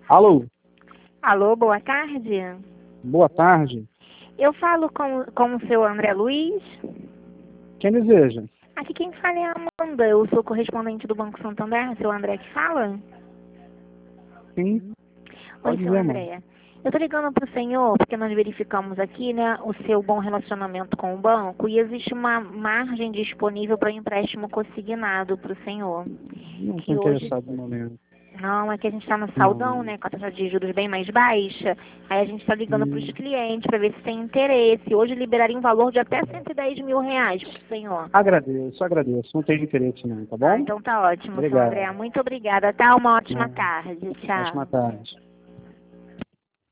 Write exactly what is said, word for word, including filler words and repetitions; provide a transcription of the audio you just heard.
Alô, Alô, boa tarde. boa tarde. Eu falo com, com o seu André Luiz. Quem deseja? Aqui quem fala é a Amanda. Eu sou correspondente do Banco Santander. Seu André que fala? Sim, Oi, pode seu dizer, mano. André. Eu tô ligando pro senhor porque nós verificamos aqui, né, o seu bom relacionamento com o banco e existe uma margem disponível para empréstimo consignado pro senhor. Não estou Que hoje interessado no momento. Não, é que a gente está no saldão, Não. né, com a taxa de juros bem mais baixa. Aí a gente está ligando para os Hum, clientes para ver se tem interesse. Hoje liberaria um valor de até cento e dez mil reais para o senhor. agradeço, agradeço. Não tenho interesse não, tá Ah, bom? então tá ótimo, seu Obrigado. André. Muito obrigada, tá? Uma ótima Não, tarde. Tchau. ótima tarde.